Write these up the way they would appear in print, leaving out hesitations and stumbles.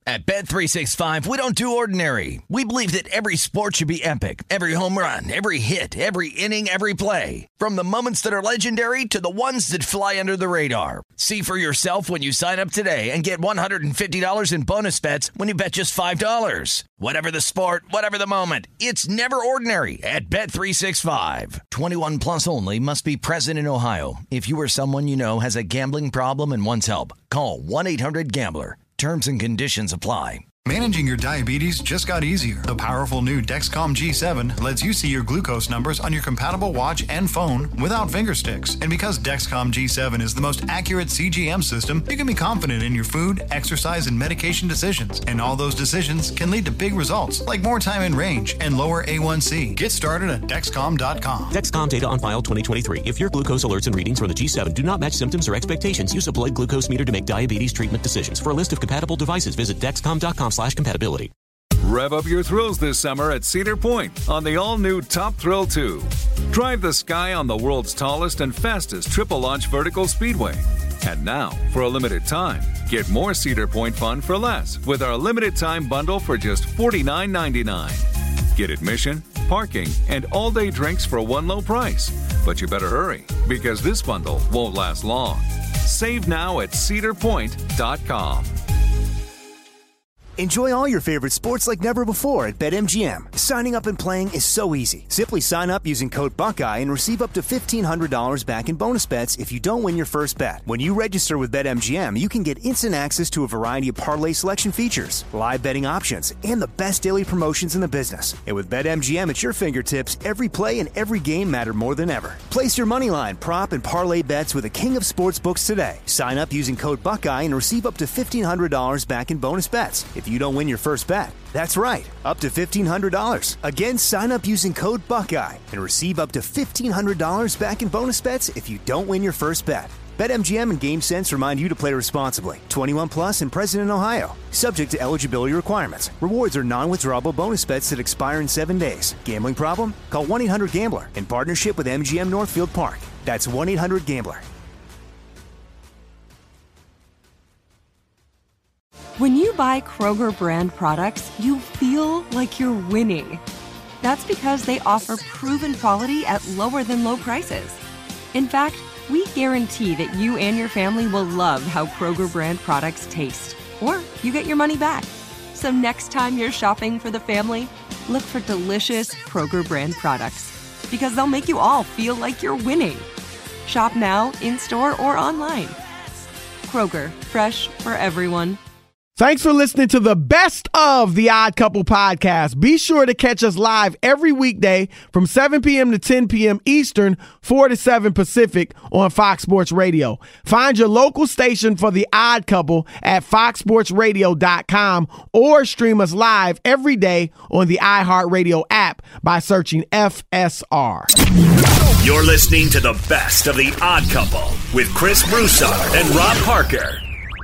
At Bet365, we don't do ordinary. We believe that every sport should be epic. Every home run, every hit, every inning, every play. From the moments that are legendary to the ones that fly under the radar. See for yourself when you sign up today and get $150 in bonus bets when you bet just $5. Whatever the sport, whatever the moment, it's never ordinary at Bet365. 21 plus only. Must be present in Ohio. If you or someone you know has a gambling problem and wants help, call 1-800-GAMBLER. Terms and conditions apply. Managing your diabetes just got easier. The powerful new Dexcom G7 lets you see your glucose numbers on your compatible watch and phone without finger sticks. And because Dexcom G7 is the most accurate CGM system, you can be confident in your food, exercise, and medication decisions. And all those decisions can lead to big results, like more time in range and lower A1C. Get started at Dexcom.com. Dexcom data on file 2023. If your glucose alerts and readings from the G7 do not match symptoms or expectations, use a blood glucose meter to make diabetes treatment decisions. For a list of compatible devices, visit Dexcom.com/compatibility. Rev up your thrills this summer at Cedar Point on the all-new Top Thrill 2. Drive the sky on the world's tallest and fastest triple-launch vertical speedway. And now, for a limited time, get more Cedar Point fun for less with our limited-time bundle for just $49.99. Get admission, parking, and all-day drinks for one low price. But you better hurry, because this bundle won't last long. Save now at cedarpoint.com. Enjoy all your favorite sports like never before at BetMGM. Signing up and playing is so easy. Simply sign up using code Buckeye and receive up to $1,500 back in bonus bets if you don't win your first bet. When you register with BetMGM, you can get instant access to a variety of parlay selection features, live betting options, and the best daily promotions in the business. And with BetMGM at your fingertips, every play and every game matter more than ever. Place your moneyline, prop, and parlay bets with the king of sportsbooks today. Sign up using code Buckeye and receive up to $1,500 back in bonus bets if you don't win your first bet. That's right, up to $1,500. Again, sign up using code Buckeye and receive up to $1,500 back in bonus bets if you don't win your first bet. BetMGM and GameSense remind you to play responsibly. 21 plus and present in Ohio. Subject to eligibility requirements. Rewards are non-withdrawable bonus bets that expire in 7 days. Gambling problem? Call 1-800-GAMBLER in partnership with MGM Northfield Park. That's 1-800-GAMBLER. When you buy Kroger brand products, you feel like you're winning. That's because they offer proven quality at lower than low prices. In fact, we guarantee that you and your family will love how Kroger brand products taste, or you get your money back. So next time you're shopping for the family, look for delicious Kroger brand products, because they'll make you all feel like you're winning. Shop now, in-store, or online. Kroger, fresh for everyone. Thanks for listening to the best of the Odd Couple podcast. Be sure to catch us live every weekday from 7 p.m. to 10 p.m. Eastern, 4 to 7 Pacific on Fox Sports Radio. Find your local station for the Odd Couple at foxsportsradio.com or stream us live every day on the iHeartRadio app by searching FSR. You're listening to the best of the Odd Couple with Chris Broussard and Rob Parker.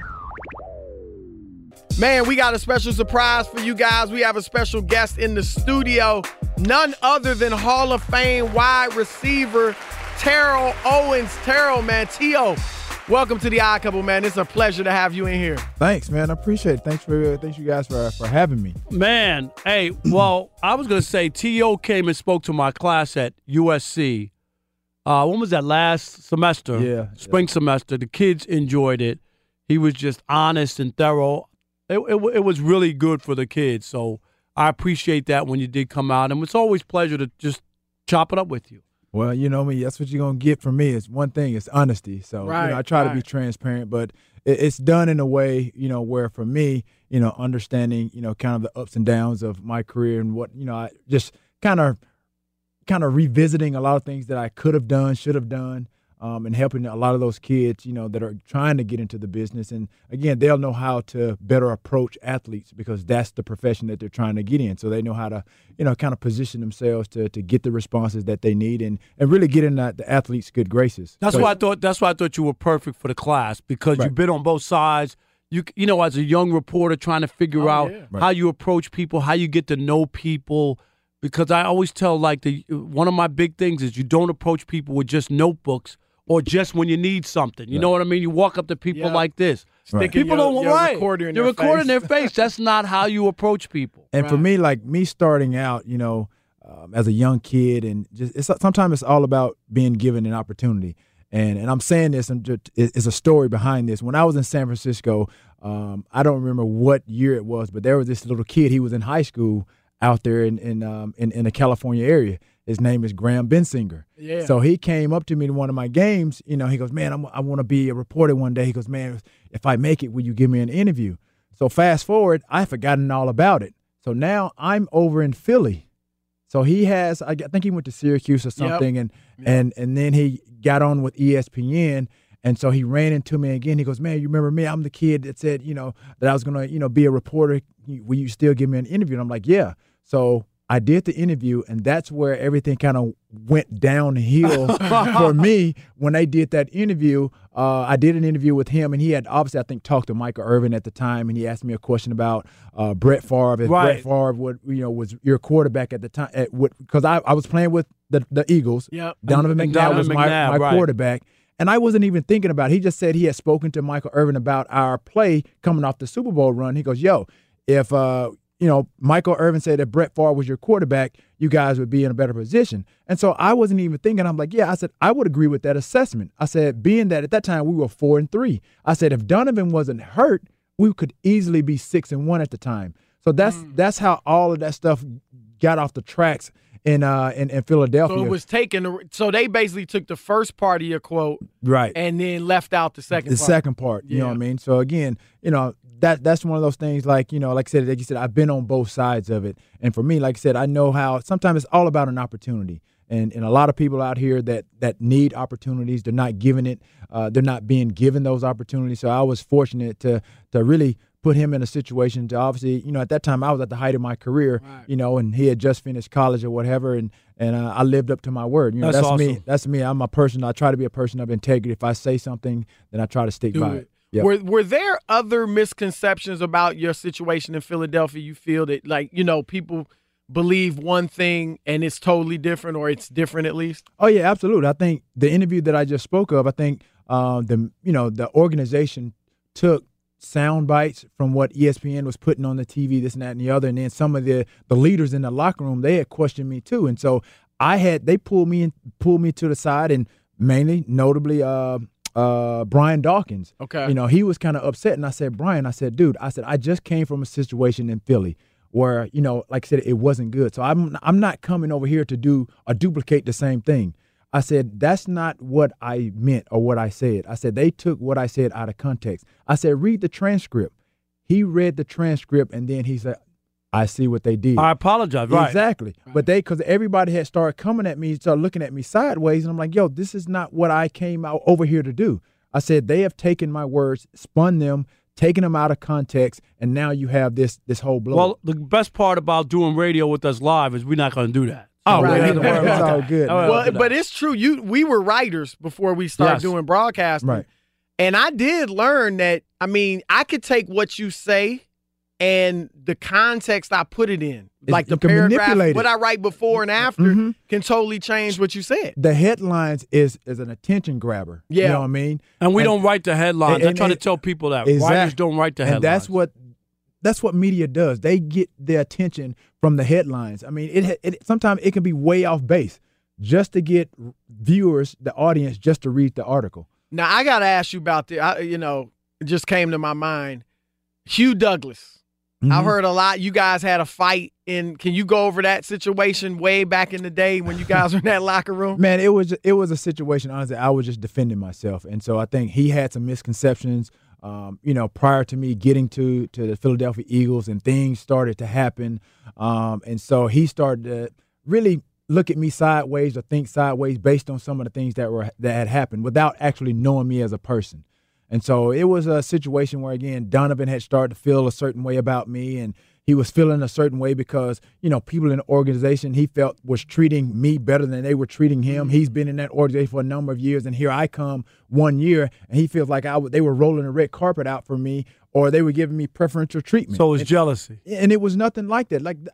Man, we got a special surprise for you guys. We have a special guest in the studio, none other than Hall of Fame wide receiver Terrell Owens. Terrell, man, T.O., welcome to the Odd Couple, man. It's a pleasure to have you in here. Thanks, man. I appreciate it. Thanks you guys for having me. Man, hey, well, I was going to say T.O. came and spoke to my class at USC. When was that, last semester? Yeah. Spring semester. The kids enjoyed it. He was just honest and thorough. It was really good for the kids, so I appreciate that when you did come out, and it's always a pleasure to just chop it up with you. Well, you know me, that's what you're going to get from me. It's one thing, it's honesty. So I try to be transparent, but it's done in a way, where for me, understanding, kind of the ups and downs of my career and what, I just kind of revisiting a lot of things that I could have done, should have done. And helping a lot of those kids, that are trying to get into the business. And, again, they'll know how to better approach athletes because that's the profession that they're trying to get in. So they know how to, kind of position themselves to get the responses that they need and really get in the athletes' good graces. That's why I thought you were perfect for the class because you've been on both sides. You as a young reporter trying to figure out how you approach people, how you get to know people. Because I always tell, one of my big things is you don't approach people with just notebooks or just when you need something. You know what I mean? You walk up to people like this. People don't recorder in their face. That's not how you approach people. And for me, like me starting out, as a young kid, and sometimes it's all about being given an opportunity. And I'm saying this, and it's a story behind this. When I was in San Francisco, I don't remember what year it was, but there was this little kid. He was in high school out there in the California area. His name is Graham Bensinger. Yeah. So he came up to me in one of my games. He goes, man, I want to be a reporter one day. He goes, man, if I make it, will you give me an interview? So fast forward, I've forgotten all about it. So now I'm over in Philly. So he has, I think he went to Syracuse or something, and then he got on with ESPN. And so he ran into me again. He goes, man, you remember me? I'm the kid that said, that I was going to, be a reporter. Will you still give me an interview? And I'm like, yeah. So I did the interview, and that's where everything kind of went downhill for me when they did that interview. I did an interview with him, and he had obviously, I think, talked to Michael Irvin at the time, and he asked me a question about Brett Favre. If Brett Favre was your quarterback at the time, because I was playing with the Eagles. Yep. Donovan McNabb was my quarterback. And I wasn't even thinking about it. He just said he had spoken to Michael Irvin about our play coming off the Super Bowl run. He goes, yo, if Michael Irvin said if Brett Favre was your quarterback, you guys would be in a better position. And so I wasn't even thinking. I'm like, yeah, I said, I would agree with that assessment. I said, being that at that time we were 4-3, I said, if Donovan wasn't hurt, we could easily be 6-1 at the time. So that's how all of that stuff got off the tracks in Philadelphia. So it was taken. So they basically took the first part of your quote, right, and then left out the second. The second part. You know what I mean? So again, that's one of those things. Like like you said, I've been on both sides of it, and for me, like I said, I know how sometimes it's all about an opportunity. And a lot of people out here that need opportunities, they're not giving it. They're not being given those opportunities. So I was fortunate to really put him in a situation to obviously, at that time I was at the height of my career, right, and he had just finished college or whatever, and I lived up to my word. That's awesome. Me. That's me. I'm a person. I try to be a person of integrity. If I say something, then I try to stick by it. Yep. Were there other misconceptions about your situation in Philadelphia? You feel that, people believe one thing and it's totally different, or it's different at least? Oh, yeah, absolutely. I think the interview that I just spoke of, I think the organization took sound bites from what ESPN was putting on the TV, this and that and the other, and then some of the leaders in the locker room, they had questioned me too, and so they pulled me to the side, and notably Brian Dawkins. Okay, he was kind of upset, and I said, Brian, dude, I just came from a situation in Philly where like I said, it wasn't good, so I'm not coming over here to do or duplicate the same thing. I said, that's not what I meant or what I said. I said, they took what I said out of context. I said, read the transcript. He read the transcript, and then he said, I see what they did. I apologize. Right. Exactly. Right. But because everybody had started coming at me, started looking at me sideways, and I'm like, yo, this is not what I came out over here to do. I said, they have taken my words, spun them, taken them out of context, and now you have this whole blow. Well, the best part about doing radio with us live is we're not going to do that. Oh, right. It's all good. Well, but it's true. We were writers before we started doing broadcasting. Right. And I did learn that, I could take what you say and the context I put it in. Like the paragraph, what I write before and after can totally change what you said. The headlines is an attention grabber. Yeah. You know what I mean? And we don't write the headlines. I try to tell people that. Exactly. Writers don't write the headlines. And that's what media does. They get their attention from the headlines. Sometimes it can be way off base just to get viewers, the audience, just to read the article. Now, I got to ask you about it just came to my mind. Hugh Douglas. I've heard a lot. You guys had a fight. Can you go over that situation way back in the day when you guys were in that locker room? Man, it was a situation, honestly, I was just defending myself. And so I think he had some misconceptions. Prior to me getting to the Philadelphia Eagles, and things started to happen. And so he started to really look at me sideways or think sideways based on some of the things that had happened without actually knowing me as a person. And so it was a situation where, again, Donovan had started to feel a certain way about me, and he was feeling a certain way because, people in the organization he felt was treating me better than they were treating him. He's been in that organization for a number of years, and here I come 1 year, and he feels like they were rolling a red carpet out for me, or they were giving me preferential treatment. So it was jealousy. And it was nothing like that. Like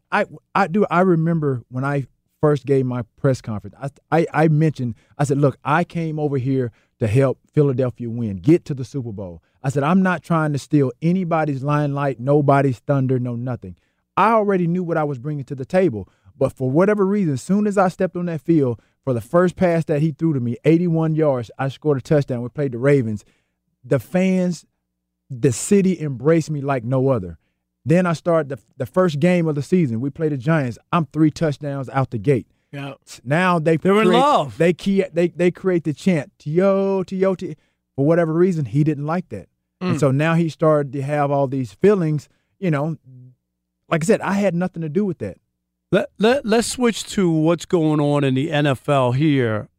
I remember when I first gave my press conference, I mentioned, I said, look, I came over here to help Philadelphia win, get to the Super Bowl. I said, I'm not trying to steal anybody's limelight, nobody's thunder, no nothing. I already knew what I was bringing to the table. But for whatever reason, as soon as I stepped on that field, for the first pass that he threw to me, 81 yards, I scored a touchdown. We played the Ravens. The fans, the city embraced me like no other. Then I started the first game of the season. We played the Giants. I'm 3 touchdowns out the gate. Yeah. Now they're in love. They create the chant, T.O., T.O., T. For whatever reason, he didn't like that. And so now he started to have all these feelings. You know, like I said, I had nothing to do with that. Let's switch to what's going on in the NFL here.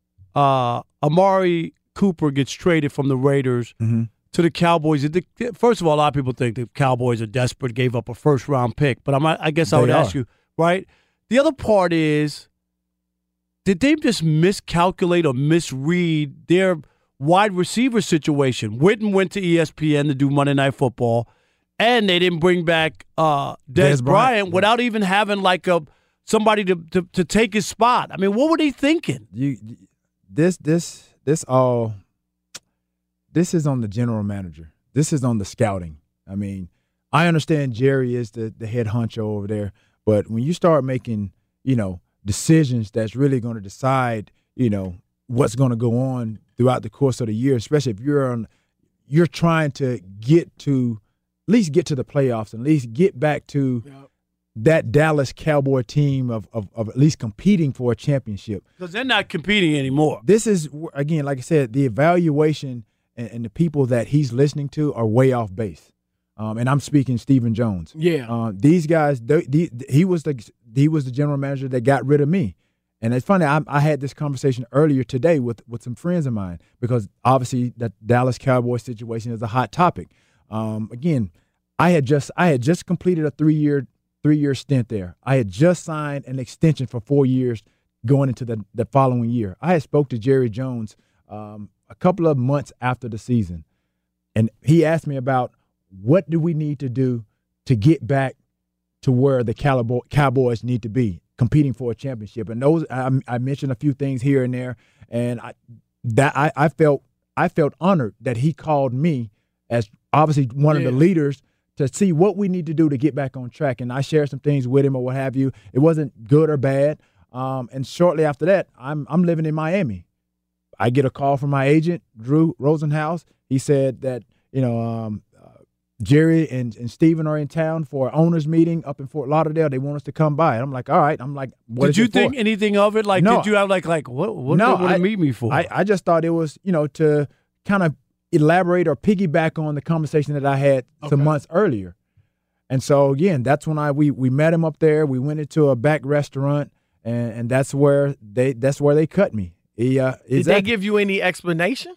Amari Cooper gets traded from the Raiders to the Cowboys. First of all, a lot of people think the Cowboys are desperate, gave up a first-round pick. But I guess I would ask you, right? The other part is, did they just miscalculate or misread their wide receiver situation? Witten went to ESPN to do Monday Night Football, and they didn't bring back Dez Bryant without even having like somebody to take his spot. I mean, what were they thinking? This is on the general manager. This is on the scouting. I mean, I understand Jerry is the head honcho over there, but when you start making, decisions that's really going to decide, what's going to go on throughout the course of the year, especially if you're trying to at least get to the playoffs and at least get back to that Dallas Cowboy team of at least competing for a championship. Because they're not competing anymore. This is, again, like I said, the evaluation and the people that he's listening to are way off base. And I'm speaking Stephen Jones. Yeah. These guys, he was the general manager that got rid of me. And it's funny, I had this conversation earlier today with some friends of mine because obviously that Dallas Cowboys situation is a hot topic. Again, I had just completed a three-year stint there. I had just signed an extension for 4 years going into the following year. I had spoke to Jerry Jones a couple of months after the season, and he asked me about what do we need to do to get back to where the Cowboys need to be, competing for a championship. And those I mentioned a few things here and there, and I felt honored that he called me as obviously one of the leaders to see what we need to do to get back on track. And I shared some things with him or what have you. It wasn't good or bad. And shortly after that, I'm living in Miami. I get a call from my agent, Drew Rosenhaus. He said that, Jerry and Steven are in town for an owners meeting up in Fort Lauderdale. They want us to come by. And I'm like, all right. I'm like, what did you think anything of it? Like, did you have like what do you meet me for? I just thought it was, to kind of elaborate or piggyback on the conversation that I had some months earlier. And so, again, that's when we met him up there. We went into a back restaurant, and that's where they cut me. Did they give you any explanation?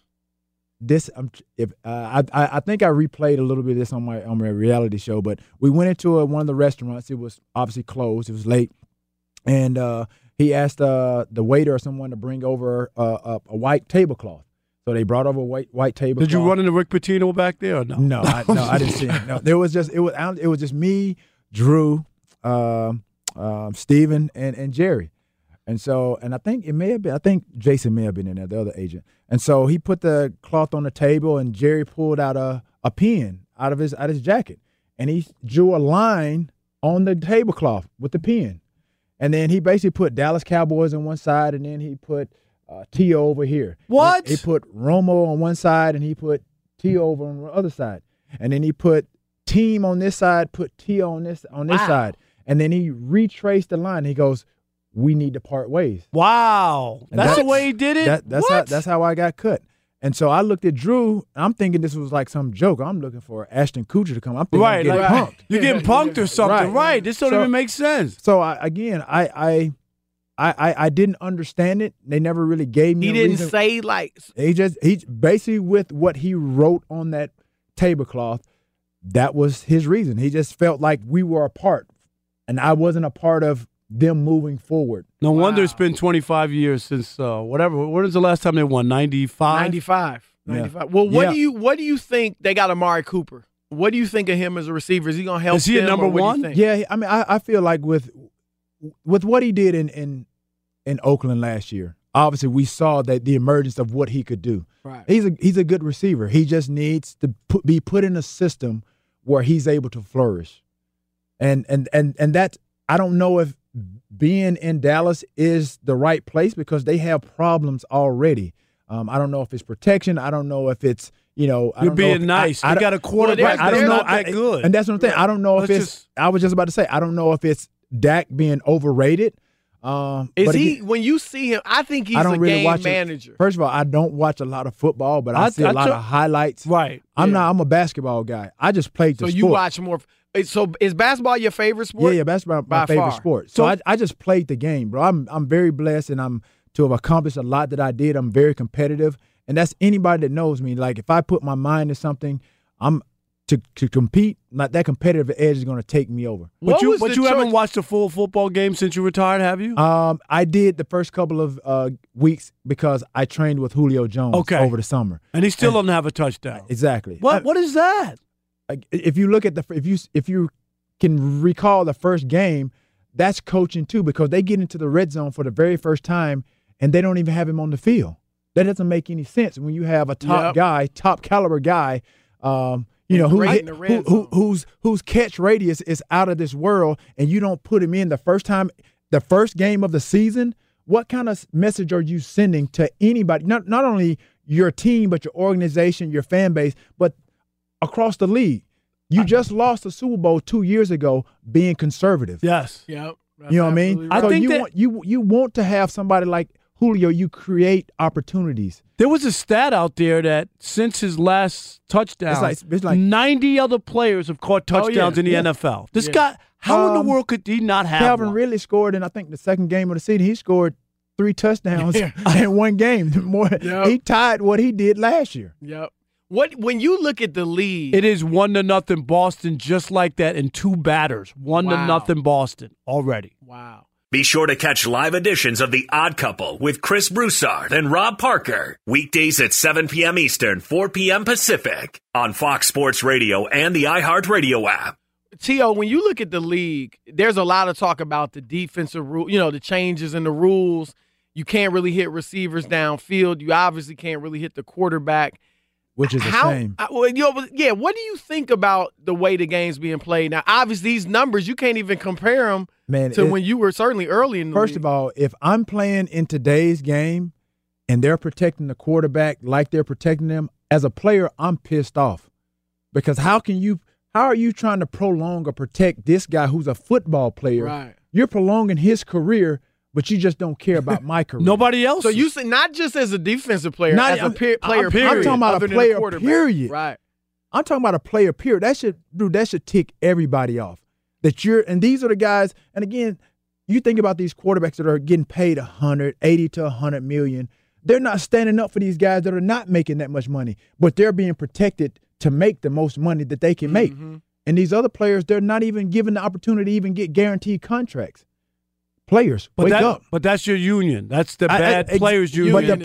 I think I replayed a little bit of this on my reality show, but we went into one of the restaurants. It was obviously closed. It was late, and he asked the waiter or someone to bring over a white tablecloth. So they brought over a white tablecloth. Did you run into Rick Pitino back there or no? No, I didn't see him. No, it was just me, Drew, Steven, and Jerry. And so, and I think Jason may have been in there, the other agent. And so he put the cloth on the table, and Jerry pulled out a pen out of his jacket, and he drew a line on the tablecloth with the pen. And then he basically put Dallas Cowboys on one side, and then he put T.O. over here. What? He put Romo on one side, and he put T.O. over on the other side. And then he put team on this side, put T.O. on this side. And then he retraced the line. He goes, we need to part ways. Wow. That's the way he did it? That's how I got cut. And so I looked at Drew, and I'm thinking this was like some joke. I'm looking for Ashton Kutcher to come. I'm thinking I'm getting punked. You're getting punked or something. Right. This don't even make sense. So, I didn't understand it. They never really gave me a reason. He didn't say like. He basically with what he wrote on that tablecloth, that was his reason. He just felt like we were a part, and I wasn't a part of them moving forward. No wonder it's been 25 years since whatever. When was the last time they won? 95? 95. Yeah. Well, what do you think they got Amari Cooper? What do you think of him as a receiver? Is he going to help? Is he a number one? Yeah, I mean, I feel like with what he did in Oakland last year, obviously we saw that the emergence of what he could do. Right. He's a good receiver. He just needs to be put in a system where he's able to flourish. And that, I don't know if being in Dallas is the right place because they have problems already. I don't know if it's protection. I don't know if it's, You're being nice. They got a quarterback that's not that good. And that's what I'm saying. I don't know if I was just about to say, I don't know if it's Dak being overrated. Is he, when you see him, I think he's a game manager. First of all, I don't watch a lot of football, but I see a lot of highlights. Right. I'm a basketball guy. I just played the sport. So you watch more. So is basketball your favorite sport? Yeah, basketball my favorite sport. So I just played the game, bro. I'm very blessed, and to have accomplished a lot that I did. I'm very competitive, and that's anybody that knows me. Like, if I put my mind to something, I'm to compete. Like, that competitive edge is going to take me over. But you haven't watched a full football game since you retired, have you? I did the first couple of weeks because I trained with Julio Jones over the summer, and he still doesn't have a touchdown. Exactly. What is that? If you look at if you can recall the first game, that's coaching too, because they get into the red zone for the very first time and they don't even have him on the field. That doesn't make any sense when you have a top caliber guy, whose catch radius is out of this world, and you don't put him in the first game of the season. What kind of message are you sending to anybody? Not only your team, but your organization, your fan base, but across the league. You just lost the Super Bowl 2 years ago being conservative. Yes. Yep. You know what I mean? Right. So you want to have somebody like Julio, you create opportunities. There was a stat out there that since his last touchdown, it's like 90 other players have caught touchdowns in the NFL. This guy, how in the world could he not have Calvin one? Ridley scored in, I think, the second game of the season. He scored 3 touchdowns in one game. He tied what he did last year. Yep. When you look at the league, it is 1-0 Boston, just like that, in 2 batters. 1-0 Boston already. Wow. Be sure to catch live editions of The Odd Couple with Chris Broussard and Rob Parker. Weekdays at 7 p.m. Eastern, 4 p.m. Pacific on Fox Sports Radio and the iHeartRadio app. T.O., when you look at the league, there's a lot of talk about the defensive rule, the changes in the rules. You can't really hit receivers downfield. You obviously can't really hit the quarterback. Which is a shame. What do you think about the way the game's being played now? Obviously, these numbers, you can't even compare them to when you were certainly early in the league. First of all, if I'm playing in today's game and they're protecting the quarterback like they're protecting them, as a player, I'm pissed off. Because how are you trying to prolong or protect this guy who's a football player? Right. You're prolonging his career, but you just don't care about my career. Nobody else. So you say not just as a defensive player, as a player. I'm talking about a player, period. Right. I'm talking about a player, period. That should tick everybody off. And these are the guys. And again, you think about these quarterbacks that are getting paid $80 to $100 million. They're not standing up for these guys that are not making that much money, but they're being protected to make the most money that they can make. And these other players, they're not even given the opportunity to even get guaranteed contracts. Players, wake up! But that's your union. That's the bad players' union. But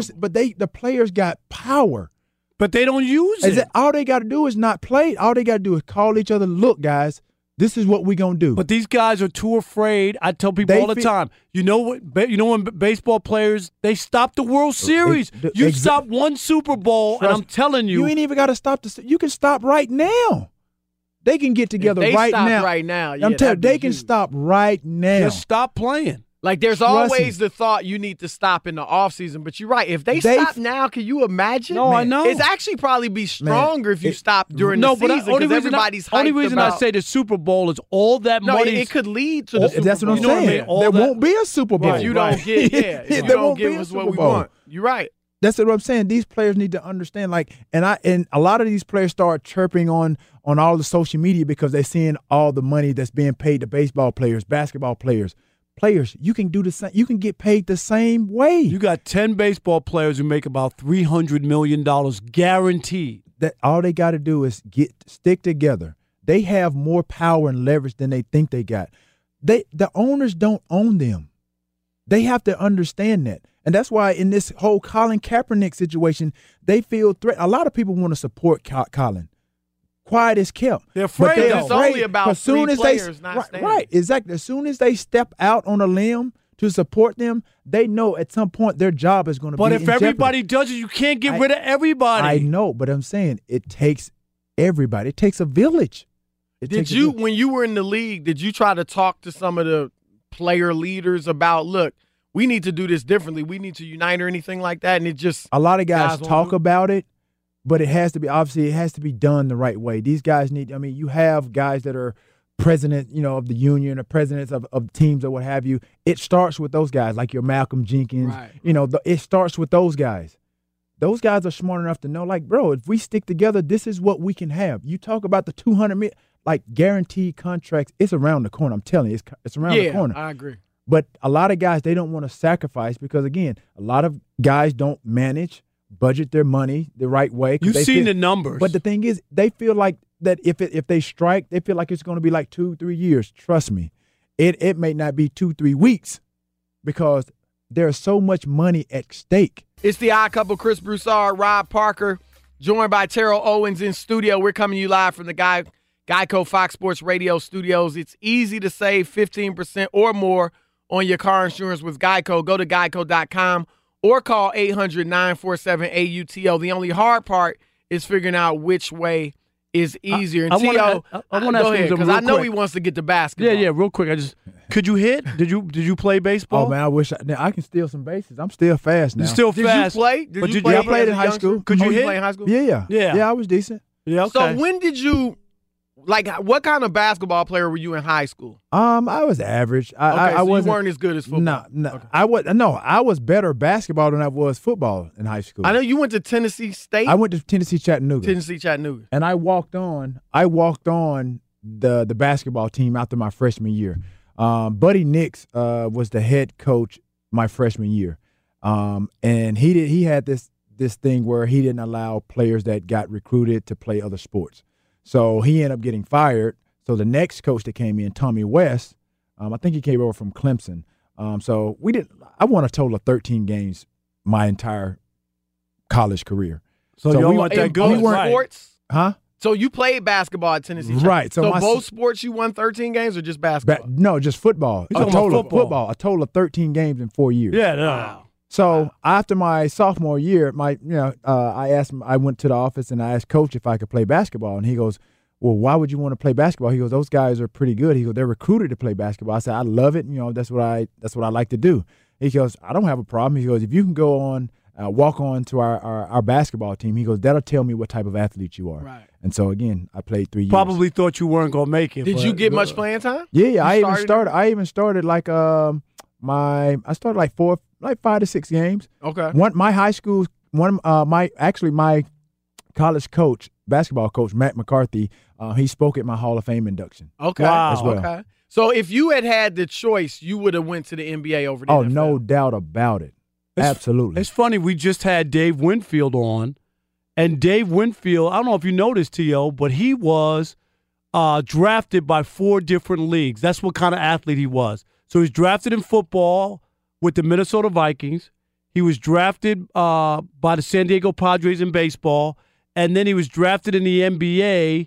the players got power. But they don't use it. All they got to do is not play. All they got to do is call each other. Look, guys, this is what we gonna do. But these guys are too afraid. I tell people all the time. You know what? You know when baseball players they stop the World Series. You stop one Super Bowl, and I'm telling you, you ain't even got to stop you can stop right now. They can get together right now. Right now, I'm telling you, they can stop right now. Just stop playing. Like, there's always the thought you need to stop in the offseason, but you're right. If they stop now, can you imagine? No, I know. It's actually probably be stronger if you stop during the season because everybody's hyped about. Only reason I say the Super Bowl is all that money. It could lead to the Super Bowl. That's what I'm saying. There won't be a Super Bowl. If you don't get, if you don't give us what we want. You're right. That's what I'm saying. These players need to understand, and a lot of these players start chirping on all the social media because they're seeing all the money that's being paid to baseball players, basketball players. Players, you can do the same. You can get paid the same way. You got 10 baseball players who make about $300 million guaranteed. That all they got to do is stick together. They have more power and leverage than they think they got. The owners don't own them. They have to understand that. And that's why in this whole Colin Kaepernick situation, they feel threatened. A lot of people want to support Colin. Quiet is kept. They're afraid. It's only about three players not standing. Right, exactly. As soon as they step out on a limb to support them, they know at some point their job is going to be in jeopardy. But if everybody does it, you can't get rid of everybody. I know, but I'm saying it takes everybody. It takes a village. When you were in the league, did you try to talk to some of the player leaders about, look, we need to do this differently, we need to unite or anything like that? And it just a lot of guys talk about it, but it has to be done the right way. These guys you have guys that are president, of the union or presidents of teams or what have you. It starts with those guys, like your Malcolm Jenkins. Right. It starts with those guys. Those guys are smart enough to know, like, bro, if we stick together, this is what we can have. You talk about the $200 million, like guaranteed contracts. It's around the corner. I'm telling you, it's around the corner. I agree. But a lot of guys, they don't want to sacrifice because, again, a lot of guys don't manage, budget their money the right way. You've seen the numbers. But the thing is, they feel like that if they strike, they feel like it's going to be like 2-3 years. Trust me, it may not be 2-3 weeks because there's so much money at stake. It's the Odd Couple, Chris Broussard, Rob Parker, joined by Terrell Owens in studio. We're coming to you live from the Geico Fox Sports Radio studios. It's easy to save 15% or more on your car insurance with Geico. Go to geico.com or call 800-947-AUTO. The only hard part is figuring out which way is easier. And T.O., I want to go ahead, because I know he wants to get to basketball. Yeah, real quick. Could you hit? Did you play baseball? Oh, man, I wish I can steal some bases. I'm still fast now. You're still fast. Did you play? I played in high school. Could you play in high school? Yeah. Yeah, I was decent. Yeah, okay. So when did you, what kind of basketball player were you in high school? I was average. I wasn't, you weren't as good as football. No. Okay. I was better basketball than I was football in high school. I know you went to Tennessee State. I went to Tennessee Chattanooga. And I walked on the basketball team after my freshman year. Buddy Nix was the head coach my freshman year. And he had this thing where he didn't allow players that got recruited to play other sports. So he ended up getting fired. So the next coach that came in, Tommy West, I think he came over from Clemson. So I won a total of 13 games my entire college career. So you weren't that good. We weren't sports? Huh? So you played basketball at Tennessee. Right. So both sports you won 13 games or just basketball? No, just football. A total of 13 games in 4 years. Yeah. Wow. So after my sophomore year, I went to the office and I asked Coach if I could play basketball, and he goes, "Well, why would you want to play basketball?" He goes, "Those guys are pretty good." He goes, "They're recruited to play basketball." I said, "I love it. That's what I like to do." He goes, "I don't have a problem." He goes, "If you can go on, walk on to our basketball team," he goes, "that'll tell me what type of athlete you are." Right. And so again, I played 3 years. Probably thought you weren't gonna make it. Did you get much playing time? Yeah. I even started like I started like 5 to 6 games. Okay. My high school, my college coach, basketball coach, Matt McCarthy, he spoke at my Hall of Fame induction. Okay. Wow. As well. Okay. So if you had the choice, you would have went to the NBA over the NFL. NFL. No doubt about it. Absolutely. It's funny. We just had Dave Winfield on, and Dave Winfield, I don't know if you noticed, T.O., but he was drafted by 4 different leagues. That's what kind of athlete he was. So he was drafted in football with the Minnesota Vikings. He was drafted by the San Diego Padres in baseball, and then he was drafted in the NBA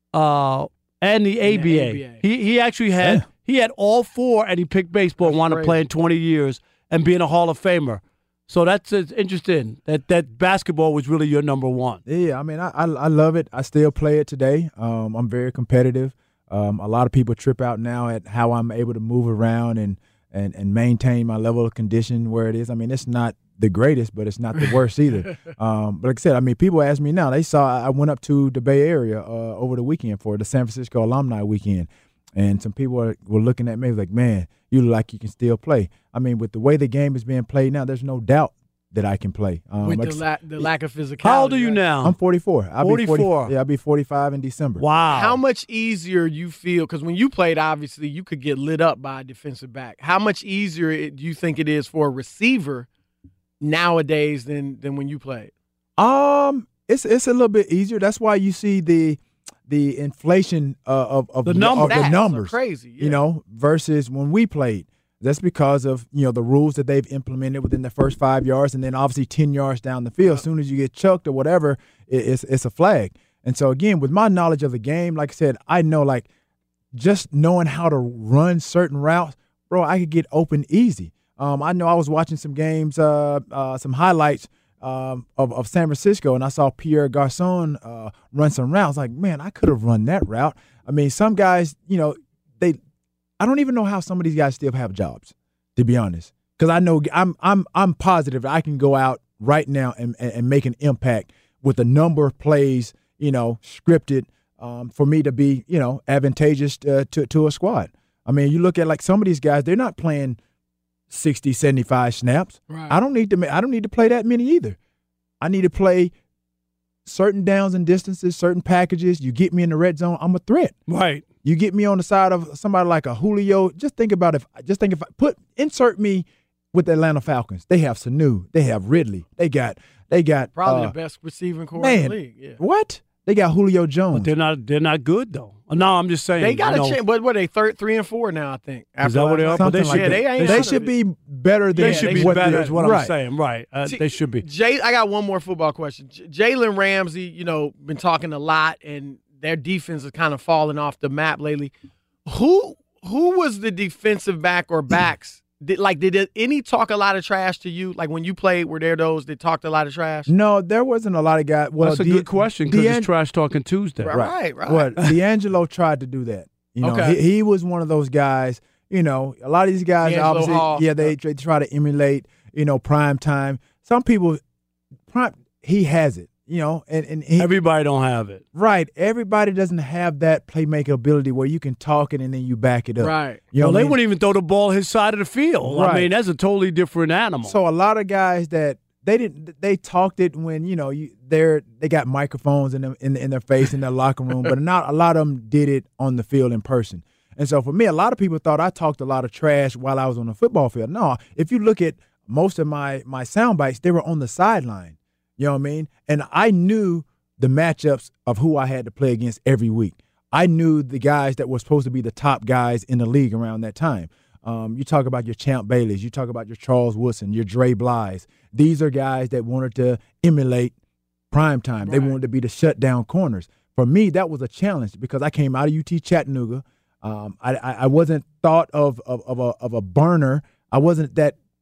and the ABA. He actually had he had all 4, and he picked baseball and wound up playing 20 years and being a Hall of Famer. So it's interesting that basketball was really your number one. Yeah, I mean, I love it. I still play it today. I'm very competitive. A lot of people trip out now at how I'm able to move around and maintain my level of condition where it is. I mean, it's not the greatest, but it's not the worst either. But like I said, I mean, people ask me now. They saw I went up to the Bay Area over the weekend for the San Francisco Alumni Weekend, and some people were looking at me like, "Man, you look like you can still play." I mean, with the way the game is being played now, there's no doubt that I can play. With the lack of physicality. How old are you now? I'm 44. I'll 44. I'll be 45 in December. Wow. How much easier you feel, because when you played, obviously, you could get lit up by a defensive back. How much easier do you think it is for a receiver nowadays than when you played? It's a little bit easier. That's why you see the inflation of the numbers. Crazy, yeah. Versus when we played. That's because of, the rules that they've implemented within the first 5 yards, and then obviously 10 yards down the field. As soon as you get chucked or whatever, it's a flag. And so, again, with my knowledge of the game, like I said, I know, like, just knowing how to run certain routes, bro, I could get open easy. I know I was watching some games, some highlights of San Francisco, and I saw Pierre Garçon run some routes. Like, man, I could have run that route. I mean, some guys, I don't even know how some of these guys still have jobs, to be honest. Because I know I'm positive I can go out right now and make an impact with a number of plays, scripted for me to be, advantageous to a squad. I mean, you look at like some of these guys, they're not playing 60, 75 snaps. Right. I don't need to play that many either. I need to play certain downs and distances, certain packages. You get me in the red zone, I'm a threat. Right. You get me on the side of somebody like a Julio. Insert me with the Atlanta Falcons. They have Sanu. They have Ridley. They got probably the best receiving core in the league. Yeah. What? They got Julio Jones. But they're not good though. No, I'm just saying they got a chance. But what are they 3 and 4 now? I think. Is that what they are? But they should be better than they should be better. Is what right. I'm saying. Right. They should be. I got one more football question. Jalen Ramsey, been talking a lot, and their defense has kind of fallen off the map lately. Who was the defensive back or backs? Did any talk a lot of trash to you? Like when you played, were there those that talked a lot of trash? No, there wasn't a lot of guys. Well, that's a good question because it's trash talking Tuesday. Right. Well, D'Angelo tried to do that. He was one of those guys. A lot of these guys D'Angelo obviously, Hall. they try to emulate, prime time. Some people, he has it. And everybody don't have it. Right. Everybody doesn't have that playmaker ability where you can talk it and then you back it up. Right. They wouldn't even throw the ball his side of the field. Right. I mean, that's a totally different animal. So a lot of guys that they talked it when, they got microphones in their face in their locker room, but not a lot of them did it on the field in person. And so for me, a lot of people thought I talked a lot of trash while I was on the football field. No, if you look at most of my sound bites, they were on the sideline. You know what I mean? And I knew the matchups of who I had to play against every week. I knew the guys that were supposed to be the top guys in the league around that time. You talk about your Champ Baileys. You talk about your Charles Woodson, your Dre Blyes. These are guys that wanted to emulate primetime. Right. They wanted to be the shutdown corners. For me, that was a challenge because I came out of UT Chattanooga. I wasn't thought of a burner. I wasn't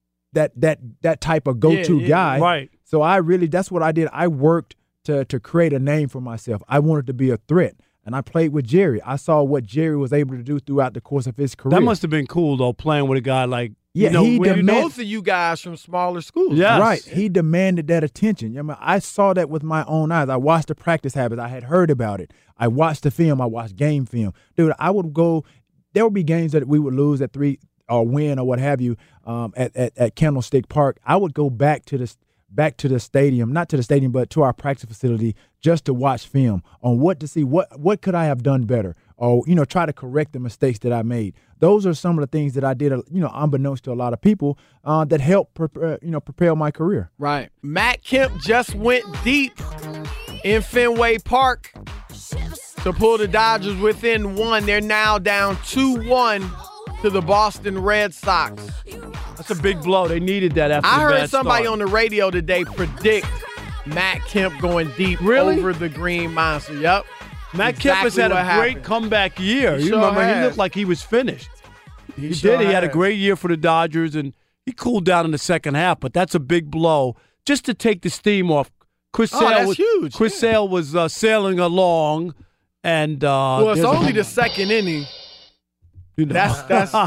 that type of go-to guy. Right. So that's what I did. I worked to create a name for myself. I wanted to be a threat. And I played with Jerry. I saw what Jerry was able to do throughout the course of his career. That must have been cool, though, playing with a guy like both of you guys from smaller schools. Yes. Right. He demanded that attention. I saw that with my own eyes. I watched the practice habits. I had heard about it. I watched the film. I watched game film. Dude, I would go – there would be games that we would lose at 3 or win or what have you at Candlestick Park. I would go back to the stadium, not to the stadium, but to our practice facility just to watch film on what to see, what could I have done better, or, try to correct the mistakes that I made. Those are some of the things that I did, unbeknownst to a lot of people that helped, propel my career. Right. Matt Kemp just went deep in Fenway Park to pull the Dodgers within 1. They're now down 2-1 to the Boston Red Sox. That's a big blow. They needed that after I the bad heard somebody start. on the radio today predict Matt Kemp going deep over the Green Monster. Yep. Matt Kemp has had a great comeback year. He You sure remember, has. he looked like he was finished. He sure did. He had a has. great year for the Dodgers, and he cooled down in the second half, but that's a big blow just to take the steam off. Chris Sale that's was, huge. Chris Sale was sailing along, and well, it's only the second inning. That's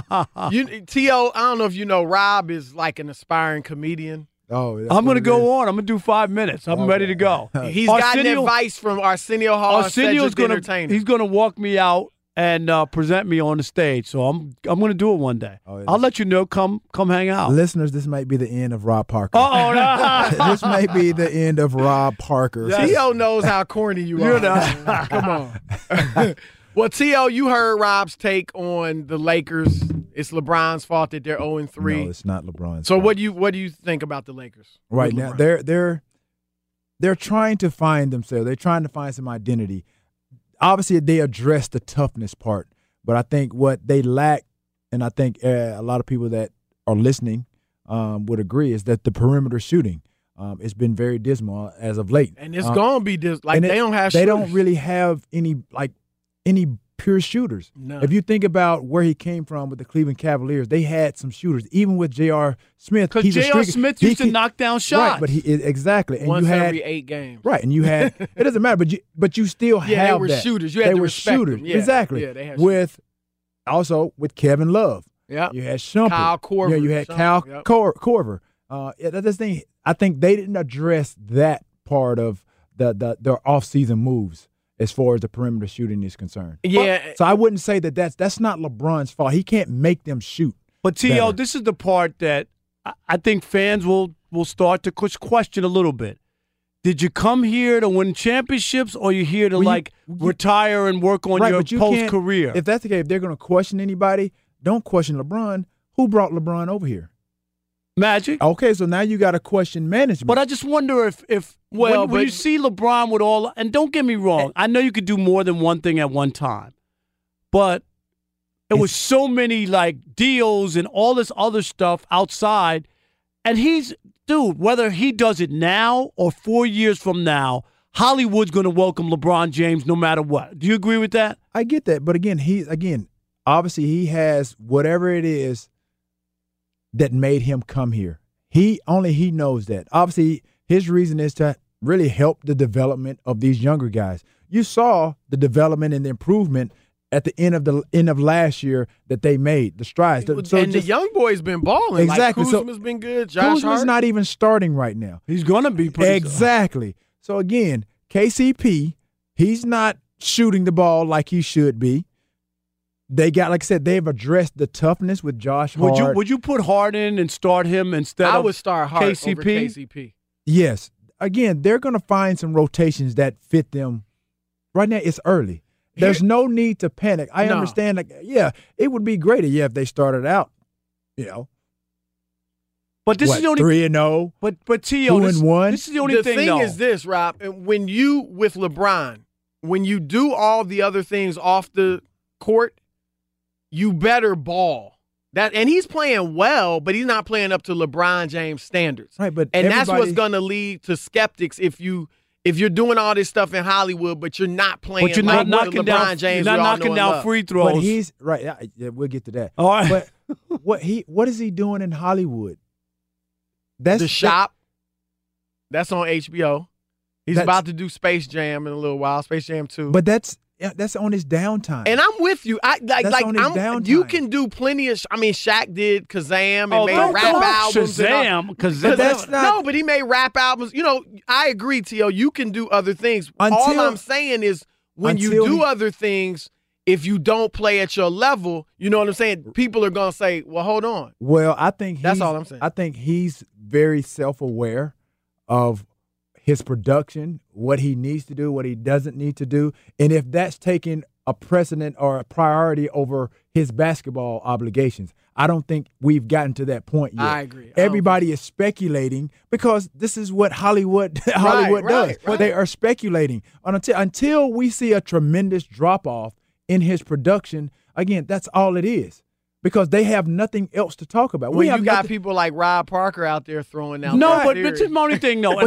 T.O., I don't know if you know, Rob is like an aspiring comedian. Oh, I'm going to go on. I'm going to do 5 minutes. I'm ready to go. He's gotten advice from Arsenio Hall. Arsenio's going to he's going to walk me out and present me on the stage. So I'm going to do it one day. I'll let you know. Come hang out. Listeners, this might be the end of Rob Parker. No. This may be the end of Rob Parker. Yes. T.O. knows how corny you are. Come on. Well, T.O., you heard Rob's take on the Lakers. It's LeBron's fault that they're 0-3. No, it's not LeBron's So fault. what do you think about the Lakers? Right now, they're trying to find themselves. They're trying to find some identity. Obviously, they address the toughness part, but I think what they lack, and I think a lot of people that are listening would agree, is that the perimeter shooting. It's been very dismal as of late, and it's gonna be they don't have. They don't really have any pure shooters. No. If you think about where he came from with the Cleveland Cavaliers, they had some shooters. Even with J.R. Smith, because J.R. Smith used to knock down shots, right? But exactly, and once you had every 8 games, right? And you had it doesn't matter, but you still have they were that. shooters. You had they to were respect shooters, them. Yeah. exactly. Yeah, they had also with Kevin Love. Yeah, you had Shumpert. Kyle Korver. Yeah, you had Kyle Korver. That's the thing. I think they didn't address that part of their offseason moves as far as the perimeter shooting is concerned. Yeah. So I wouldn't say that's not LeBron's fault. He can't make them shoot. But T.O., this is the part that I think fans will start to question a little bit. Did you come here to win championships, or you here to retire and work on your post-career? If that's the case, if they're going to question anybody, don't question LeBron. Who brought LeBron over here? Magic. Okay, so now you got to question management. But I just wonder if when you see LeBron with all, and don't get me wrong, I know you could do more than one thing at one time, but it was so many deals and all this other stuff outside, and whether he does it now or 4 years from now, Hollywood's going to welcome LeBron James no matter what. Do you agree with that? I get that, but again, obviously he has whatever it is that made him come here. He knows that. Obviously, his reason is to really help the development of these younger guys. You saw the development and the improvement at the end of last year that they made, the strides. The young boy's been balling. Exactly. Kuzma's been good. Josh Kuzma's Hart. not even starting right now. He's going to be pretty exactly. So again, KCP, he's not shooting the ball like he should be. They got, like I said, they've addressed the toughness with Josh Hart. Would you put Harden and start him instead of I would start Hart KCP? over KCP. Yes. Again, they're going to find some rotations that fit them. Right now, it's early. There's no need to panic. I understand. It would be great if they started out, But this is the only 3-0. But T.O., 2-1. This is the only thing. The thing is this, Rob. When you with LeBron, when you do all the other things off the court, you better ball. And he's playing well, but he's not playing up to LeBron James standards. Right, but that's what's going to lead to skeptics if you're doing all this stuff in Hollywood, but you're not playing. But you're not knocking LeBron down. James. You're not knocking down free throws. But he's right. Yeah, we'll get to that. All right. But what is he doing in Hollywood? That's The Shop. That's on HBO. He's about to do Space Jam in a little while. Space Jam 2. But that's on his downtime. And I'm with you. Downtime. You can do plenty of. Shaq did Kazam and made rap albums. Kazam. But he made rap albums. I agree, T.O. You can do other things. All I'm saying is when you do other things, if you don't play at your level, you know what I'm saying? People are gonna say, "Well, hold on." Well, I think that's all I'm saying. I think he's very self-aware of his production, what he needs to do, what he doesn't need to do. And if that's taking a precedent or a priority over his basketball obligations, I don't think we've gotten to that point yet. I agree. Everybody is speculating because this is what Hollywood does. Right. They are speculating. Until we see a tremendous drop-off in his production, again, that's all it is. Because they have nothing else to talk about. You got people like Rob Parker out there throwing out. No, but it's the only thing. No,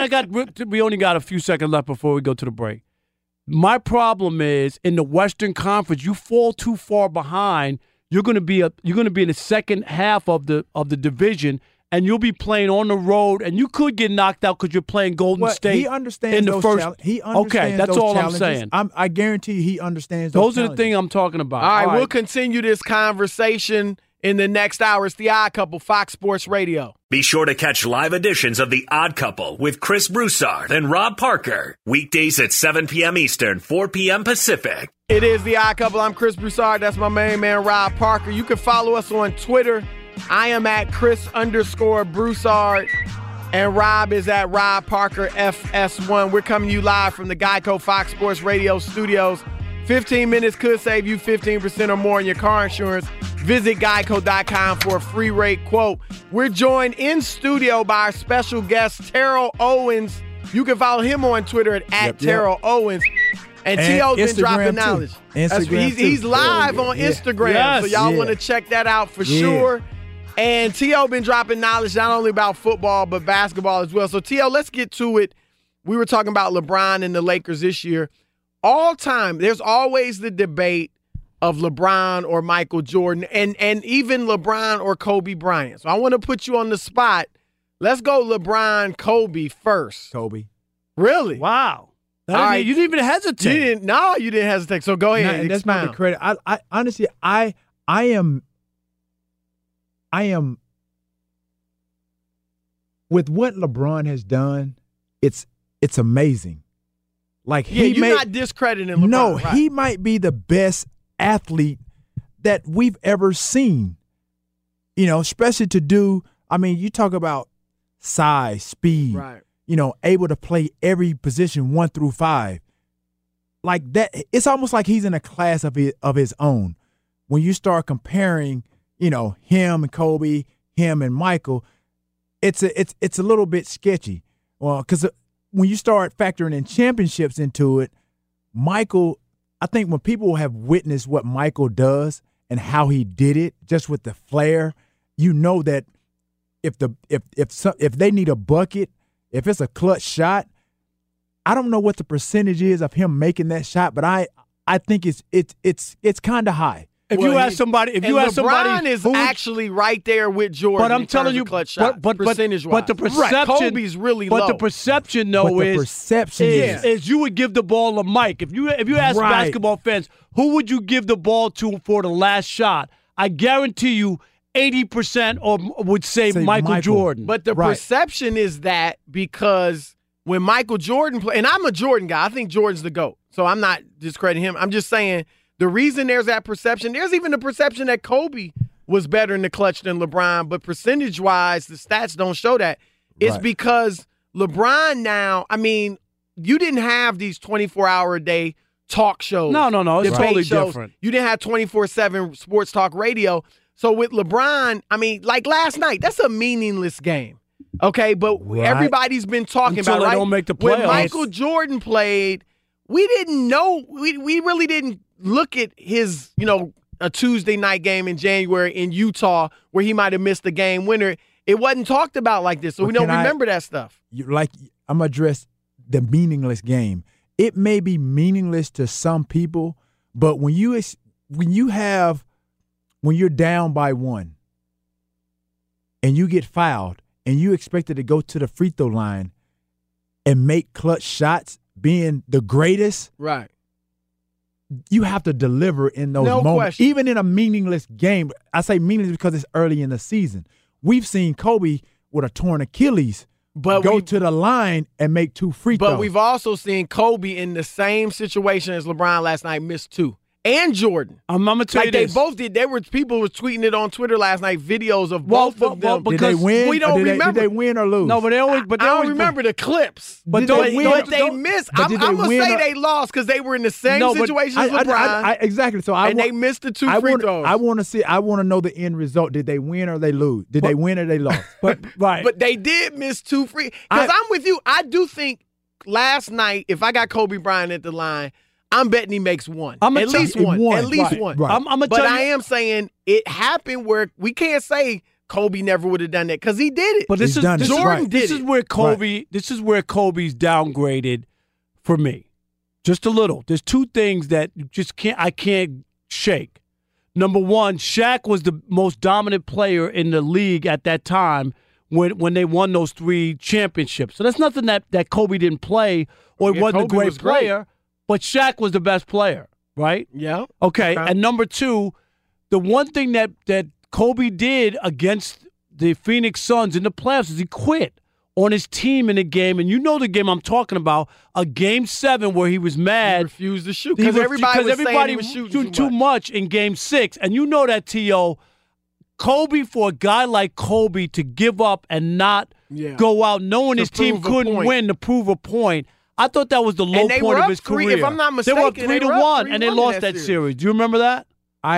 we only got a few seconds left before we go to the break. My problem is in the Western Conference, you fall too far behind. You're going to be in the second half of the division, and you'll be playing on the road, and you could get knocked out because you're playing Golden State. He understands in the those first. He understands okay, that's those all challenges. I'm saying. I guarantee he understands those are the things I'm talking about. All right, we'll continue this conversation in the next hour. It's The Odd Couple, Fox Sports Radio. Be sure to catch live editions of The Odd Couple with Chris Broussard and Rob Parker. Weekdays at 7 p.m. Eastern, 4 p.m. Pacific. It is The Odd Couple. I'm Chris Broussard. That's my main man, Rob Parker. You can follow us on Twitter. I am at Chris_Broussard. And Rob is at Rob Parker FS1. We're coming to you live from the Geico Fox Sports Radio studios. 15 minutes could save you 15% or more in your car insurance. Visit Geico.com for a free rate quote. We're joined in studio by our special guest, Terrell Owens. You can follow him on Twitter at Terrell Owens. And T.O.'s been dropping knowledge. He's live on Instagram, yes, so y'all want to check that out for sure. And T.O. been dropping knowledge not only about football, but basketball as well. So, T.O., let's get to it. We were talking about LeBron and the Lakers this year. all time, there's always the debate of LeBron or Michael Jordan and even LeBron or Kobe Bryant. So I want to put you on the spot. Let's go LeBron, Kobe first. Kobe. Really? Wow. All right. You didn't even hesitate. You didn't hesitate. So go ahead. And that's not the credit. I honestly, I am with what LeBron has done. It's amazing. Like you're not discrediting LeBron. No, right. he might be the best athlete that we've ever seen. You know, especially to do. I mean, you talk about size, speed. Right. You know, able to play every position 1 through 5. Like that, it's almost like he's in a class of his own. When you start comparing, you know, him and Kobe, him and Michael, it's a little bit sketchy. Well, because when you start factoring in championships into it, Michael, I think when people have witnessed what Michael does and how he did it, just with the flair, you know that if they need a bucket, if it's a clutch shot, I don't know what the percentage is of him making that shot, but I think it's kind of high. If you ask somebody, LeBron is actually right there with Jordan. But I'm telling you, clutch shot, percentage-wise. But the perception, right. Kobe's really low. But the perception, though, is you would give the ball to Mike. If you ask basketball fans, who would you give the ball to for the last shot? I guarantee you, 80% or would say Michael Jordan. But the perception is that because when Michael Jordan played, and I'm a Jordan guy, I think Jordan's the GOAT, so I'm not discrediting him. I'm just saying the reason there's that perception, there's even the perception that Kobe was better in the clutch than LeBron, but percentage-wise, the stats don't show that. It's because LeBron now, I mean, you didn't have these 24-hour-a-day talk shows. No. It's totally different. You didn't have 24/7 sports talk radio. So with LeBron, I mean, like last night, that's a meaningless game. Okay, but everybody's been talking Until about it. They don't make the playoffs. When Michael Jordan played, we didn't know. We really didn't look at his, a Tuesday night game in January in Utah where he might have missed a game winner. It wasn't talked about like this, so we don't remember that stuff. I'm going to address the meaningless game. It may be meaningless to some people, but when you're down by 1 and you get fouled and you expected to go to the free throw line and make clutch shots, being the greatest, right? You have to deliver in those moments. Question. Even in a meaningless game. I say meaningless because it's early in the season. We've seen Kobe with a torn Achilles go to the line and make 2 free throws. But we've also seen Kobe in the same situation as LeBron last night miss 2. And Jordan. I'm going to tell you this. They both did. People were tweeting it on Twitter last night, videos of both of them. Did they win? We don't remember. Did they win or lose? No, but they always. I don't remember the clips. But they missed. I'm going to say they lost because they were in the same situation as LeBron. Exactly. So they missed the 2 free throws. I want to know the end result. Did they win or they lose? Did they win or they lost? But they did miss 2 free. Because I'm with you. I do think last night, if I got Kobe Bryant at the line, I'm betting he makes 1. At least one. At least one. Right. But I am saying it happened where we can't say Kobe never would have done that because he did it. But this is where Kobe. Right. This is where Kobe's downgraded for me, just a little. There's 2 things that I can't shake. Number one, Shaq was the most dominant player in the league at that time when they won those 3 championships. So that's nothing that Kobe didn't play or he wasn't a great player. But Shaq was the best player, right? Yeah. Okay. And number 2, the one thing that Kobe did against the Phoenix Suns in the playoffs is he quit on his team in the game. And you know the game I'm talking about, a Game 7 where he was mad. He refused to shoot because everybody was shooting too much in Game 6. And you know that, T.O., Kobe, for a guy like Kobe to give up and not go out knowing his team couldn't win to prove a point, I thought that was the low point of his career. If I'm not mistaken, they were up 3-1, and they lost that series. Do you remember that?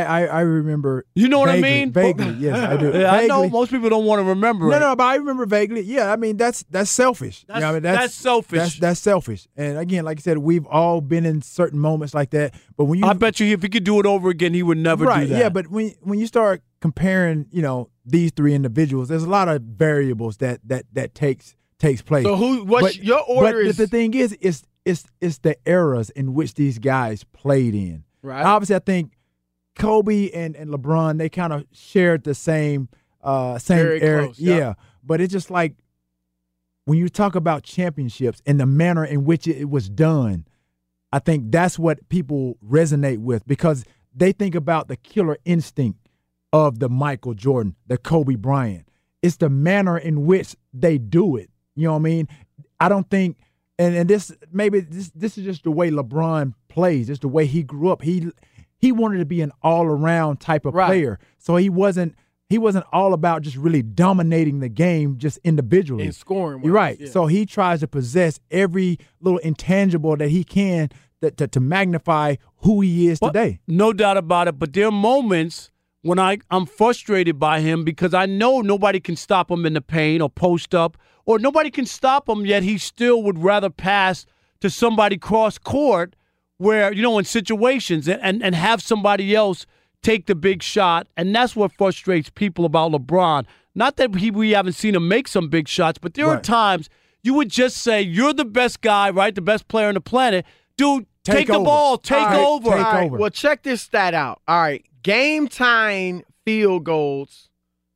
I remember. You know what vaguely, I mean? Vaguely, yes, I do. Yeah, I know most people don't want to remember it. No, but I remember vaguely. Yeah, I mean that's selfish. That's selfish. That's selfish. And again, like I said, we've all been in certain moments like that. But when I bet you if he could do it over again, he would never do that. Yeah, but when you start comparing, these 3 individuals, there's a lot of variables that takes place. So what's your order? But the thing is, it's the eras in which these guys played in. Right. Obviously, I think Kobe and LeBron, they kind of shared the same era. Close, yep. Yeah, but it's just like when you talk about championships and the manner in which it was done, I think that's what people resonate with because they think about the killer instinct of the Michael Jordan, the Kobe Bryant. It's the manner in which they do it. You know what I mean? I don't think, and this is just the way LeBron plays. It's the way he grew up. He wanted to be an all-around type of player. So he wasn't all about just really dominating the game just individually. And scoring. You're right. Yeah. So he tries to possess every little intangible that he can to magnify who he is today. No doubt about it. But there are moments when I'm frustrated by him because I know nobody can stop him in the paint or post up, or nobody can stop him, yet he still would rather pass to somebody cross court where, in situations and have somebody else take the big shot. And that's what frustrates people about LeBron. Not that we haven't seen him make some big shots, but there are times you would just say, you're the best guy, right? The best player on the planet. Dude, take the ball, take over. All right, well, check this stat out. All right, game-tying field goals,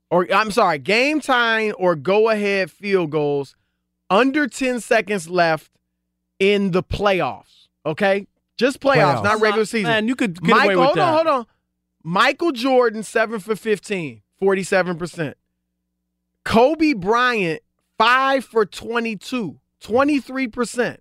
game-tying or go-ahead field goals under 10 seconds left in the playoffs, okay? Just playoffs, not regular season. Man, you could get away with that. Hold on. Michael Jordan, 7 for 15, 47%. Kobe Bryant, 5 for 22, 23%.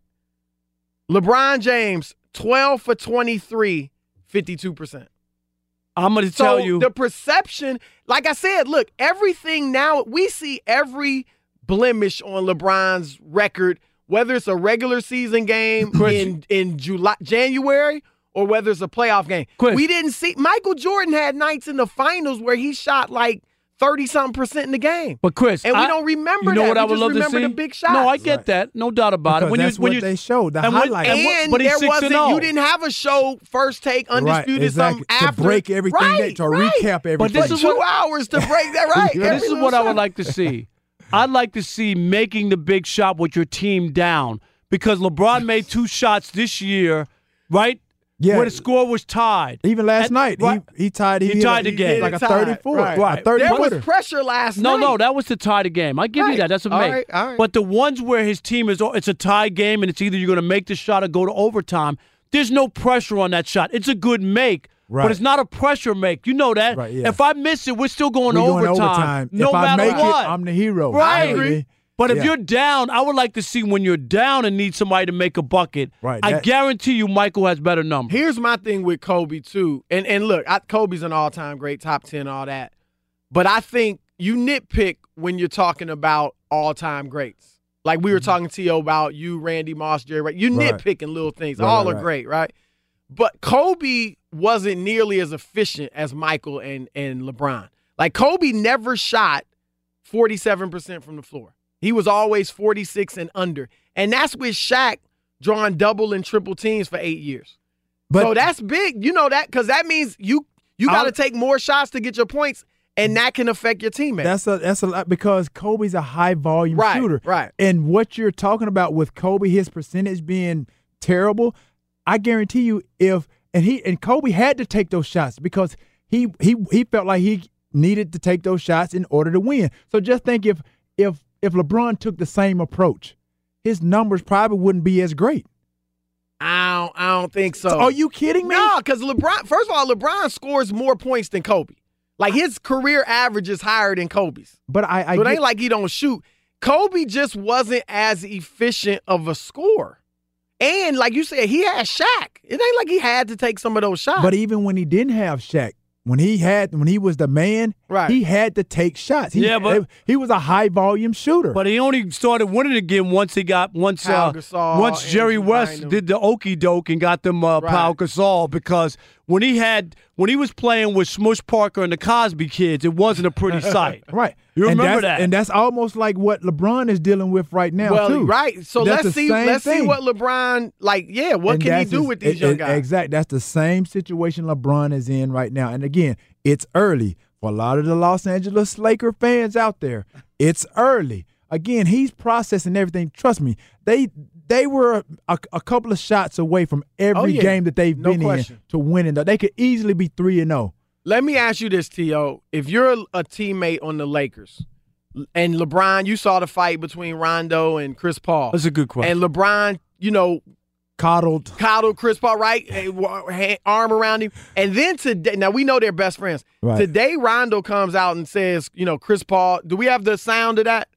LeBron James, 12 for 23, 52%. I'm going to tell you. The perception, like I said, look, everything now, we see every blemish on LeBron's record, whether it's a regular season game in January or whether it's a playoff game. We didn't see. Michael Jordan had nights in the finals where he shot like 30-something% in the game. But Chris, and we don't remember that. What I would love remember to see? the big shots. No, I get that. No doubt about it. That's what they showed, the highlights. And but there wasn't. 6-0. You didn't have a show, first take, undisputed, exactly. something after. To break everything, recap everything. But this is 2 hours to break that, right? This is what I would like to see. I'd like to see making the big shot with your team down because LeBron made 2 shots this year, right? Yeah. Where the score was tied. Even last night, he tied. He tied the game. Like a 34. Right. There was pressure last night. No, that was to tie the game. I give you that. That's a make. All right. But the ones where his team it's a tie game and it's either you're going to make the shot or go to overtime, there's no pressure on that shot. It's a good make, but it's not a pressure make. You know that. Right, yeah. If I miss it, we're still going to overtime. No if matter I make what. it, I'm the hero. Right. I agree. But if you're down, I would like to see when you're down and need somebody to make a bucket. Right. I guarantee you Michael has better numbers. Here's my thing with Kobe, too. And look, Kobe's an all-time great, top 10, all that. But I think you nitpick when you're talking about all-time greats. Like we were talking to you about you, Randy Moss, Jerry Rice. You nitpicking little things. All are great, right? But Kobe wasn't nearly as efficient as Michael and LeBron. Like Kobe never shot 47% from the floor. He was always 46 and under. And that's with Shaq drawing double and triple teams for 8 years. So that's big. You know that because that means you got to take more shots to get your points, and that can affect your teammates. That's a lot because Kobe's a high-volume shooter. Right. And what you're talking about with Kobe, his percentage being terrible, I guarantee you and Kobe had to take those shots because he felt like he needed to take those shots in order to win. So just think if LeBron took the same approach, his numbers probably wouldn't be as great. I don't think so. Are you kidding me? No, because first of all, LeBron scores more points than Kobe. Like his career average is higher than Kobe's. But so it ain't like he don't shoot. Kobe just wasn't as efficient of a scorer. And like you said, he had Shaq. It ain't like he had to take some of those shots. But even when he didn't have Shaq, when he was the man, he had to take shots. He was a high volume shooter. But he only started winning again once Jerry West did the okey doke and got them Pau Gasol because when he was playing with Smush Parker and the Cosby Kids, it wasn't a pretty sight. Right. You remember that? And that's almost like what LeBron is dealing with right now, too. Right. So let's see what LeBron, what can he do with these young guys? Exactly. That's the same situation LeBron is in right now. And again, it's early for a lot of the Los Angeles Laker fans out there. It's early. Again, he's processing everything. Trust me, they they were a couple of shots away from every game that they've been in to winning. They could easily be 3-0. Let me ask you this, T.O. If you're a teammate on the Lakers and LeBron, you saw the fight between Rondo and Chris Paul. That's a good question. And LeBron, coddled Chris Paul, right? Arm around him. And then today, now we know they're best friends. Right. Today, Rondo comes out and says, Chris Paul, do we have the sound of that?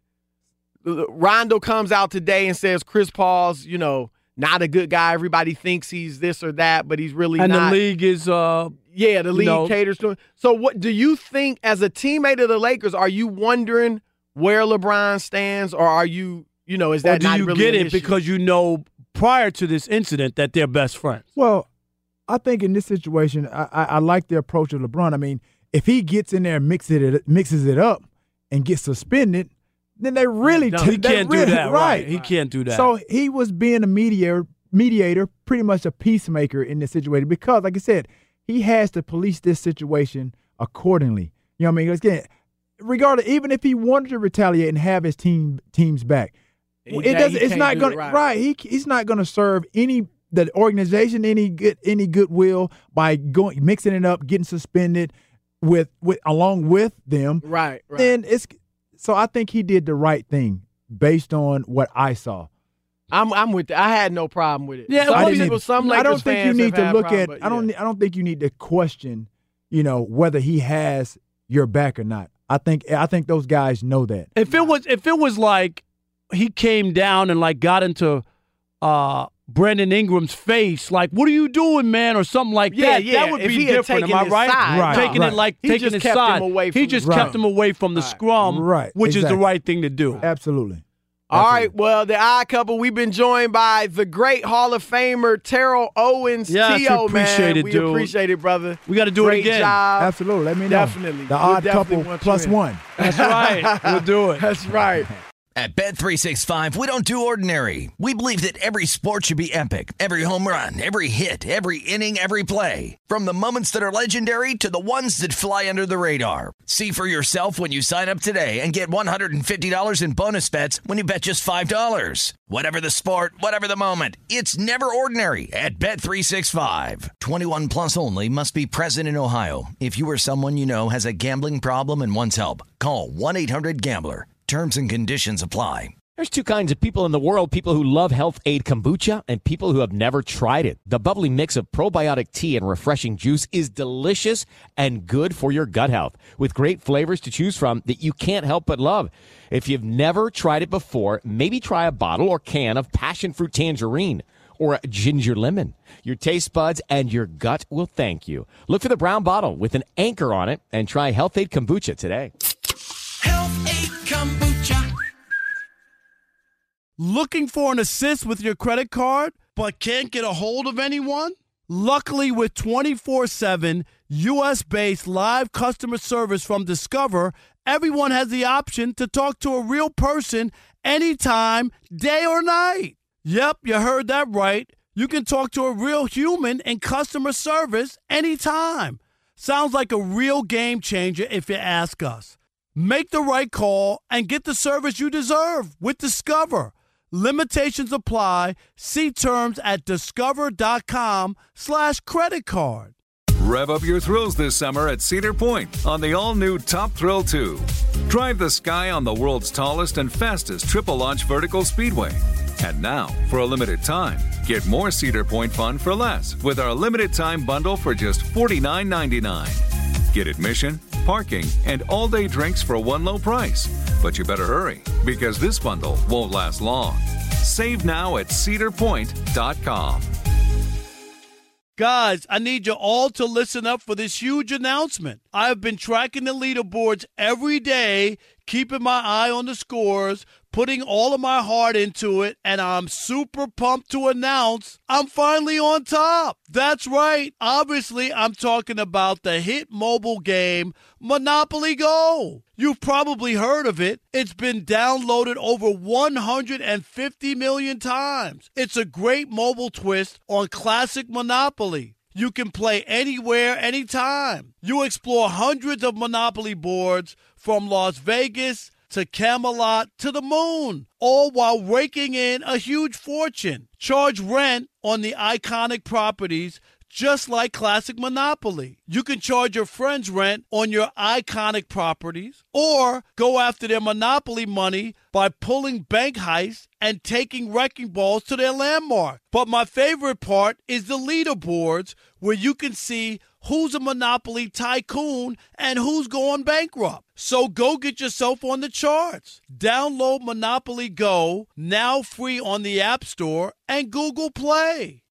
Rondo comes out today and says Chris Paul's, not a good guy. Everybody thinks he's this or that, but he's really not. And the league is the league caters to him. So what do you think, as a teammate of the Lakers, are you wondering where LeBron stands, or are you, is that not really an issue? Or do you get it because prior to this incident that they're best friends? Well, I think in this situation, I like the approach of LeBron. I mean, if he gets in there and mixes it up and gets suspended, then they really he can't do that, right? He can't do that. So he was being a mediator, pretty much a peacemaker in this situation because, like I said, he has to police this situation accordingly. You know what I mean? Again, regardless, even if he wanted to retaliate and have his teams back, it's not going to He's not going to serve the organization any goodwill by mixing it up, getting suspended along with them. Right. Then so I think he did the right thing based on what I saw. I'm with that. I had no problem with it. Yeah, some Lakers I don't think you need to look at. Yeah. I don't think you need to question, whether he has your back or not. I think those guys know that. If it was like he came down and got into Brandon Ingram's face, what are you doing, man, or something like that. Yeah. That would be different. Am I right? Right. Taking his side. He just kept him away from the scrum, which is the right thing to do. Absolutely. All right, well, the Odd Couple, we've been joined by the great Hall of Famer Terrell Owens. Yes, T.O., appreciate it, we dude. appreciate it, brother. We got to do Great it again. Job. Absolutely. Let me know. Definitely. The Odd Couple plus one. That's right. We'll do it. That's right. At Bet365, we don't do ordinary. We believe that every sport should be epic. Every home run, every hit, every inning, every play. From the moments that are legendary to the ones that fly under the radar. See for yourself when you sign up today and get $150 in bonus bets when you bet just $5. Whatever the sport, whatever the moment, it's never ordinary at Bet365. 21 plus only. Must be present in Ohio. If you or someone you know has a gambling problem and wants help, call 1-800-GAMBLER. Terms and conditions apply. There's two kinds of people in the world, people who love Health Aid Kombucha and people who have never tried it. The bubbly mix of probiotic tea and refreshing juice is delicious and good for your gut health, with great flavors to choose from that you can't help but love. If you've never tried it before, maybe try a bottle or can of passion fruit tangerine or ginger lemon. Your taste buds and your gut will thank you. Look for the brown bottle with an anchor on it and try Health Aid Kombucha today. Health Aid Kombucha. Looking for an assist with your credit card, but can't get a hold of anyone? Luckily, with 24/7 U.S.-based live customer service from Discover, everyone has the option to talk to a real person anytime, day or night. Yep, you heard that right. You can talk to a real human in customer service anytime. Sounds like a real game changer if you ask us. Make the right call and get the service you deserve with Discover. Limitations apply. See terms at discover.com/creditcard. Rev up your thrills this summer at Cedar Point on the all-new Top Thrill 2. Drive the sky on the world's tallest and fastest triple-launch vertical speedway. And now, for a limited time, get more Cedar Point fun for less with our limited-time bundle for just $49.99. Get admission, parking, and all-day drinks for one low price. But you better hurry, because this bundle won't last long. Save now at cedarpoint.com. Guys, I need you all to listen up for this huge announcement. I have been tracking the leaderboards every day, keeping my eye on the scores, putting all of my heart into it, and I'm super pumped to announce I'm finally on top. That's right. Obviously, I'm talking about the hit mobile game, Monopoly Go. You've probably heard of it. It's been downloaded over 150 million times. It's a great mobile twist on classic Monopoly. You can play anywhere, anytime. You explore hundreds of Monopoly boards from Las Vegas to Camelot to the moon, all while raking in a huge fortune. Charge rent on the iconic properties just like classic Monopoly. You can charge your friends rent on your iconic properties or go after their Monopoly money by pulling bank heists and taking wrecking balls to their landmark. But my favorite part is the leaderboards where you can see who's a Monopoly tycoon and who's going bankrupt. So go get yourself on the charts. Download Monopoly Go, now free on the App Store and Google Play.